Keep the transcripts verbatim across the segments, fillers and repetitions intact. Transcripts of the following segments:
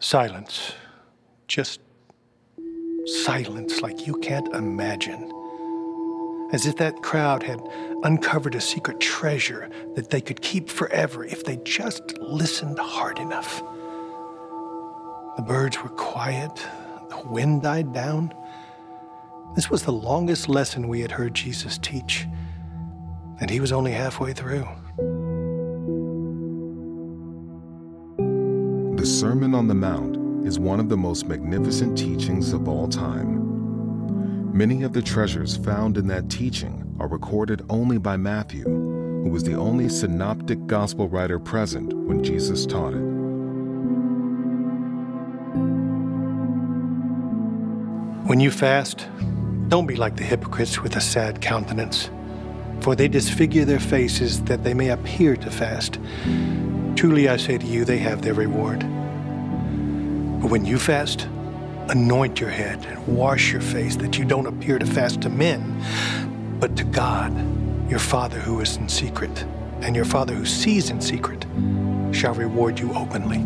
Silence. Just silence like you can't imagine. As if that crowd had uncovered a secret treasure that they could keep forever if they just listened hard enough. The birds were quiet. The wind died down. This was the longest lesson we had heard Jesus teach, and he was only halfway through. The Sermon on the Mount is one of the most magnificent teachings of all time. Many of the treasures found in that teaching are recorded only by Matthew, who was the only synoptic gospel writer present when Jesus taught it. When you fast, don't be like the hypocrites with a sad countenance, for they disfigure their faces that they may appear to fast. Truly I say to you, they have their reward. But when you fast, anoint your head and wash your face, that you don't appear to fast to men, but to God, your Father who is in secret. And your Father who sees in secret shall reward you openly.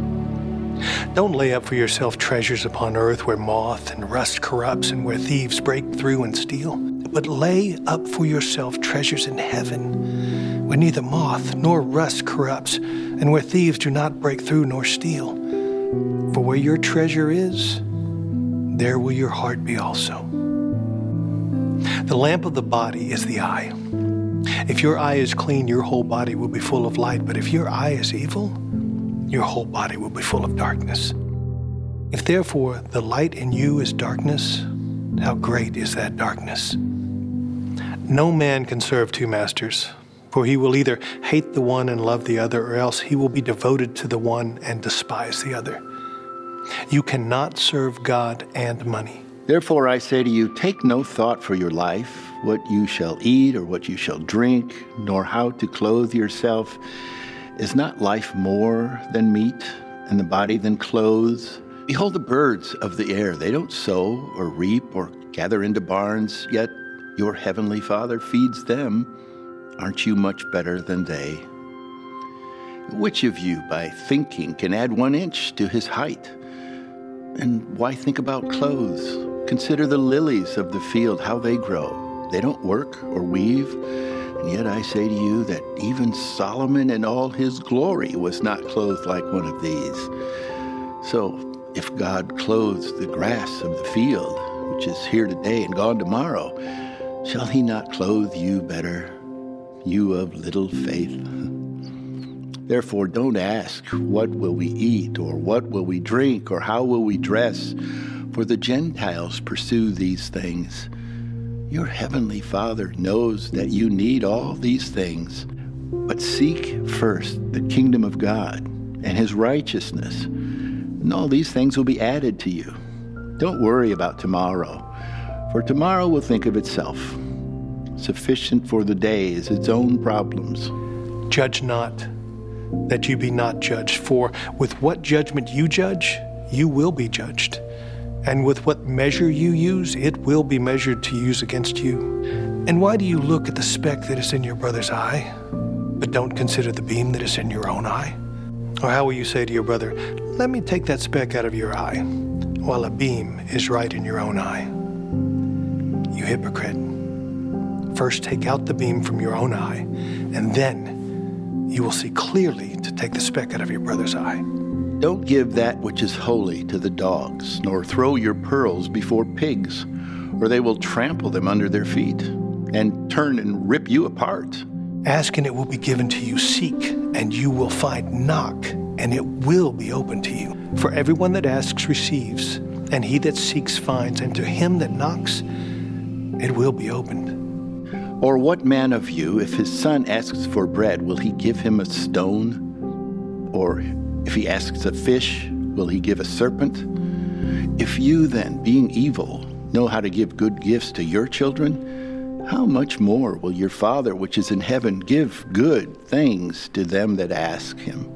Don't lay up for yourself treasures upon earth where moth and rust corrupts and where thieves break through and steal. But lay up for yourself treasures in heaven, where neither moth nor rust corrupts, and where thieves do not break through nor steal. For where your treasure is, there will your heart be also. The lamp of the body is the eye. If your eye is clean, your whole body will be full of light. But if your eye is evil, your whole body will be full of darkness. If therefore the light in you is darkness, how great is that darkness? No man can serve two masters, for he will either hate the one and love the other, or else he will be devoted to the one and despise the other. You cannot serve God and money. Therefore I say to you, take no thought for your life, what you shall eat or what you shall drink, nor how to clothe yourself. Is not life more than meat, and the body than clothes? Behold the birds of the air. They don't sow or reap or gather into barns, yet your heavenly Father feeds them. Aren't you much better than they? Which of you, by thinking, can add one inch to his height? And why think about clothes? Consider the lilies of the field, how they grow. They don't work or weave. And yet I say to you that even Solomon in all his glory was not clothed like one of these. So if God clothes the grass of the field, which is here today and gone tomorrow, shall he not clothe you better, you of little faith? Therefore don't ask, what will we eat, or what will we drink, or how will we dress? For the Gentiles pursue these things. Your heavenly Father knows that you need all these things, but seek first the kingdom of God and his righteousness, and all these things will be added to you. Don't worry about tomorrow, for tomorrow will think of itself. Sufficient for the day is its own problems. Judge not, that you be not judged, for with what judgment you judge, you will be judged. And with what measure you use, it will be measured to use against you. And why do you look at the speck that is in your brother's eye, but don't consider the beam that is in your own eye? Or how will you say to your brother, let me take that speck out of your eye, while a beam is right in your own eye? You hypocrite. First take out the beam from your own eye, and then you will see clearly to take the speck out of your brother's eye. Don't give that which is holy to the dogs, nor throw your pearls before pigs, or they will trample them under their feet, and turn and rip you apart. Ask, and it will be given to you. Seek, and you will find. Knock, and it will be opened to you. For everyone that asks receives, and he that seeks finds, and to him that knocks, it will be opened. Or what man of you, if his son asks for bread, will he give him a stone? Or if he asks a fish, will he give a serpent? If you then, being evil, know how to give good gifts to your children, how much more will your Father which is in heaven give good things to them that ask him?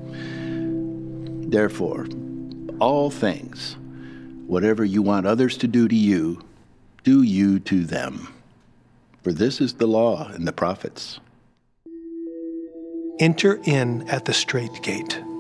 Therefore, all things, whatever you want others to do to you, do you to them. For this is the law and the prophets. Enter in at the strait gate.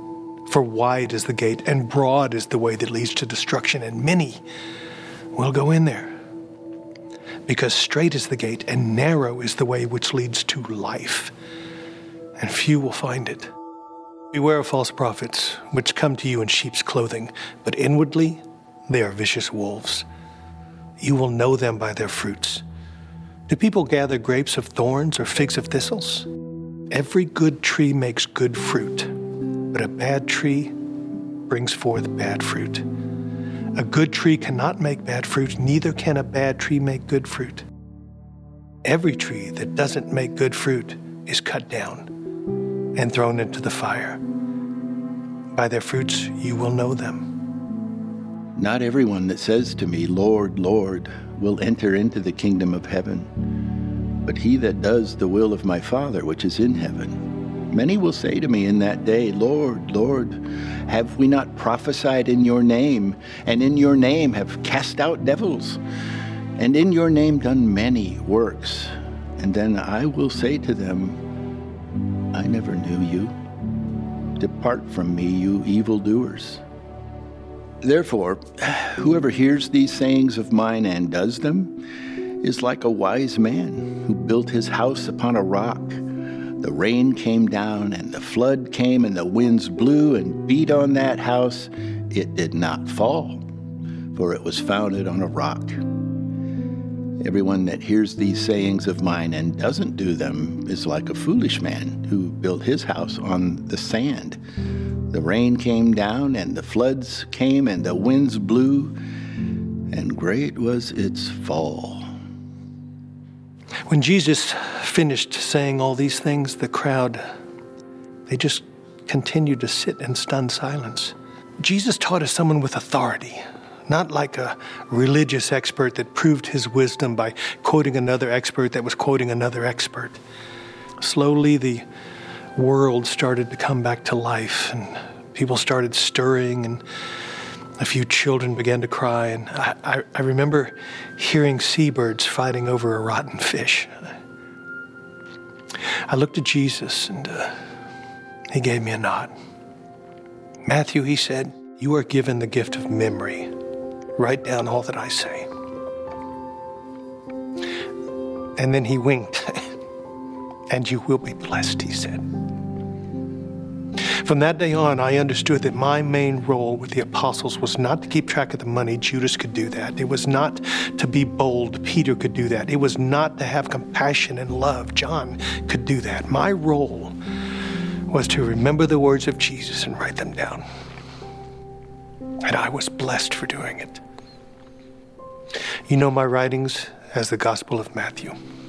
For wide is the gate and broad is the way that leads to destruction, and many will go in there. Because straight is the gate and narrow is the way which leads to life, and few will find it. Beware of false prophets, which come to you in sheep's clothing, but inwardly they are vicious wolves. You will know them by their fruits. Do people gather grapes of thorns or figs of thistles? Every good tree makes good fruit, but a bad tree brings forth bad fruit. A good tree cannot make bad fruit, neither can a bad tree make good fruit. Every tree that doesn't make good fruit is cut down and thrown into the fire. By their fruits you will know them. Not everyone that says to me, Lord, Lord, will enter into the kingdom of heaven, but he that does the will of my Father which is in heaven. Many will say to me in that day, Lord, Lord, have we not prophesied in your name, and in your name have cast out devils, and in your name done many works? And then I will say to them, I never knew you. Depart from me, you evildoers. Therefore, whoever hears these sayings of mine and does them is like a wise man who built his house upon a rock. The rain came down, and the flood came, and the winds blew and beat on that house. It did not fall, for it was founded on a rock. Everyone that hears these sayings of mine and doesn't do them is like a foolish man who built his house on the sand. The rain came down, and the floods came, and the winds blew, and great was its fall. When Jesus finished saying all these things, the crowd, they just continued to sit in stunned silence. Jesus taught as someone with authority, not like a religious expert that proved his wisdom by quoting another expert that was quoting another expert. Slowly, the world started to come back to life, and people started stirring, and a few children began to cry, and I, I, I remember hearing seabirds fighting over a rotten fish. I looked at Jesus, and uh, he gave me a nod. Matthew, he said, you are given the gift of memory. Write down all that I say. And then he winked, and you will be blessed, he said. From that day on, I understood that my main role with the apostles was not to keep track of the money. Judas could do that. It was not to be bold. Peter could do that. It was not to have compassion and love. John could do that. My role was to remember the words of Jesus and write them down. And I was blessed for doing it. You know my writings as the Gospel of Matthew.